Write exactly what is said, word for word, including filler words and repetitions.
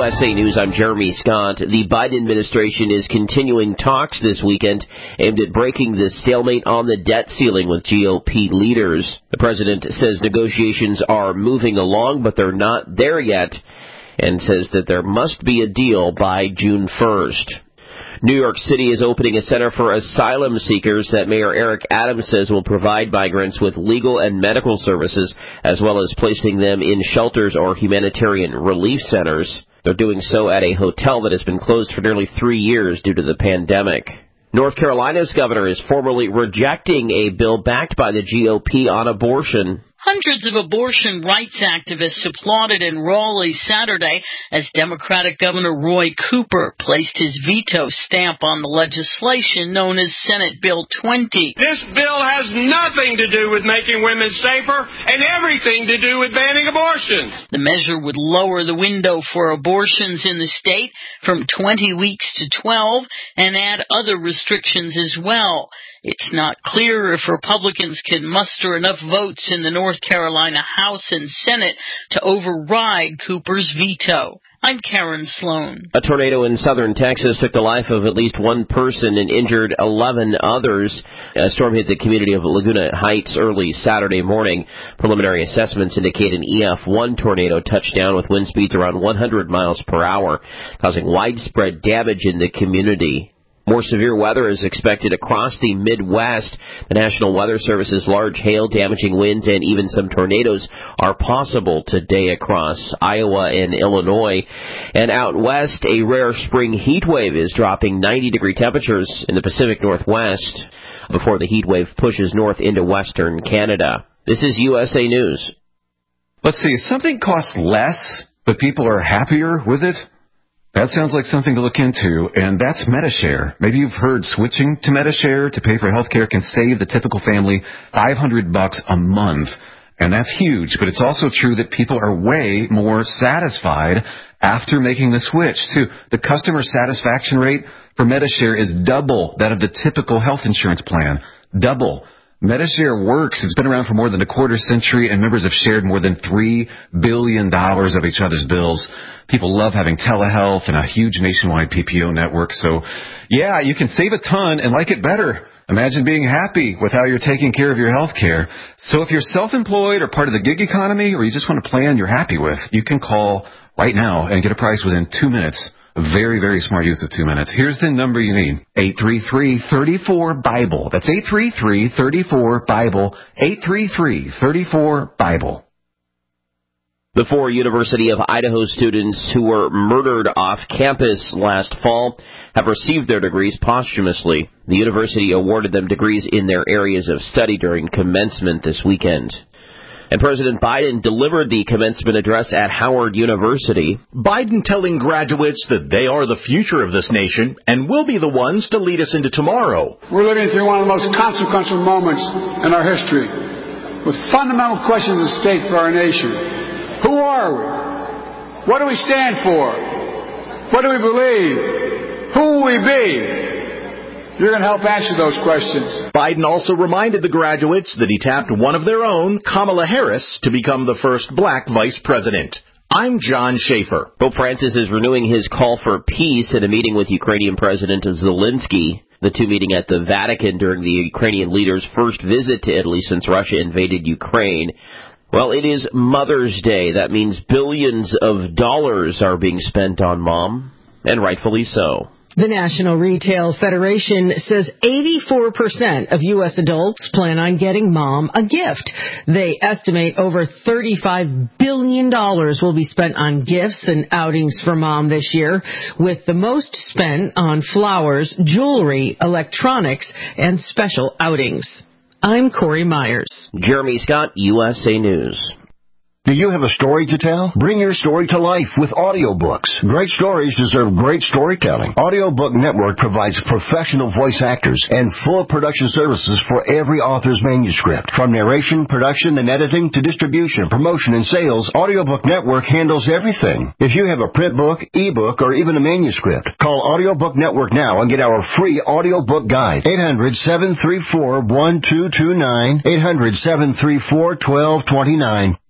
S A News, I'm Jeremy Scott. The Biden administration is continuing talks this weekend aimed at breaking the stalemate on the debt ceiling with G O P leaders. The president says negotiations are moving along, but they're not there yet, and says that there must be a deal by June first. New York City is opening a center for asylum seekers that Mayor Eric Adams says will provide migrants with legal and medical services, as well as placing them in shelters or humanitarian relief centers. They're doing so at a hotel that has been closed for nearly three years due to the pandemic. North Carolina's governor is formally rejecting a bill backed by the G O P on abortion. Hundreds of abortion rights activists applauded in Raleigh Saturday as Democratic Governor Roy Cooper placed his veto stamp on the legislation known as Senate Bill twenty. This bill has nothing to do with making women safer and everything to do with banning abortion. The measure would lower the window for abortions in the state from twenty weeks to twelve and add other restrictions as well. It's not clear if Republicans can muster enough votes in the North Carolina House and Senate to override Cooper's veto. I'm Karen Sloan. A tornado in southern Texas took the life of at least one person and injured eleven others. A storm hit the community of Laguna Heights early Saturday morning. Preliminary assessments indicate an E F one tornado touched down with wind speeds around one hundred miles per hour, causing widespread damage in the community. More severe weather is expected across the Midwest. The National Weather Service's large hail, damaging winds, and even some tornadoes are possible today across Iowa and Illinois. And out west, a rare spring heat wave is dropping ninety-degree temperatures in the Pacific Northwest before the heat wave pushes north into western Canada. This is U S A News. Let's see, if something costs less, but people are happier with it, that sounds like something to look into, and that's Medi-Share. Maybe you've heard switching to Medi-Share to pay for health care can save the typical family five hundred bucks a month, and that's huge. But it's also true that people are way more satisfied after making the switch, too. The customer satisfaction rate for Medi-Share is double that of the typical health insurance plan. Double. Medi-Share works. It's been around for more than a quarter century, and members have shared more than three billion dollars of each other's bills. People love having telehealth and a huge nationwide P P O network. So, yeah, you can save a ton and like it better. Imagine being happy with how you're taking care of your health care. So if you're self-employed or part of the gig economy, or you just want a plan you're happy with, you can call right now and get a price within two minutes. A very, very smart use of two minutes. Here's the number you need. eight three three, three four, BIBLE. That's eight three three, three four, BIBLE. eight three three, three four, BIBLE. The four University of Idaho students who were murdered off campus last fall have received their degrees posthumously. The university awarded them degrees in their areas of study during commencement this weekend. And President Biden delivered the commencement address at Howard University. Biden telling graduates that they are the future of this nation and will be the ones to lead us into tomorrow. We're living through one of the most consequential moments in our history, with fundamental questions at stake for our nation. Who are we? What do we stand for? What do we believe? Who will we be? You're going to help answer those questions. Biden also reminded the graduates that he tapped one of their own, Kamala Harris, to become the first black vice president. I'm John Schaefer. Pope Francis is renewing his call for peace in a meeting with Ukrainian President Zelensky. The two meeting at the Vatican during the Ukrainian leader's first visit to Italy since Russia invaded Ukraine. Well, it is Mother's Day. That means billions of dollars are being spent on Mom, and rightfully so. The National Retail Federation says eighty-four percent of U S adults plan on getting Mom a gift. They estimate over thirty-five billion dollars will be spent on gifts and outings for Mom this year, with the most spent on flowers, jewelry, electronics, and special outings. I'm Corey Myers. Jeremy Scott, U S A News. Do you have a story to tell? Bring your story to life with audiobooks. Great stories deserve great storytelling. Audiobook Network provides professional voice actors and full production services for every author's manuscript. From narration, production, and editing to distribution, promotion, and sales, Audiobook Network handles everything. If you have a print book, ebook, or even a manuscript, call Audiobook Network now and get our free audiobook guide. eight hundred, seven three four, one two two nine, eight hundred, seven three four, one two two nine.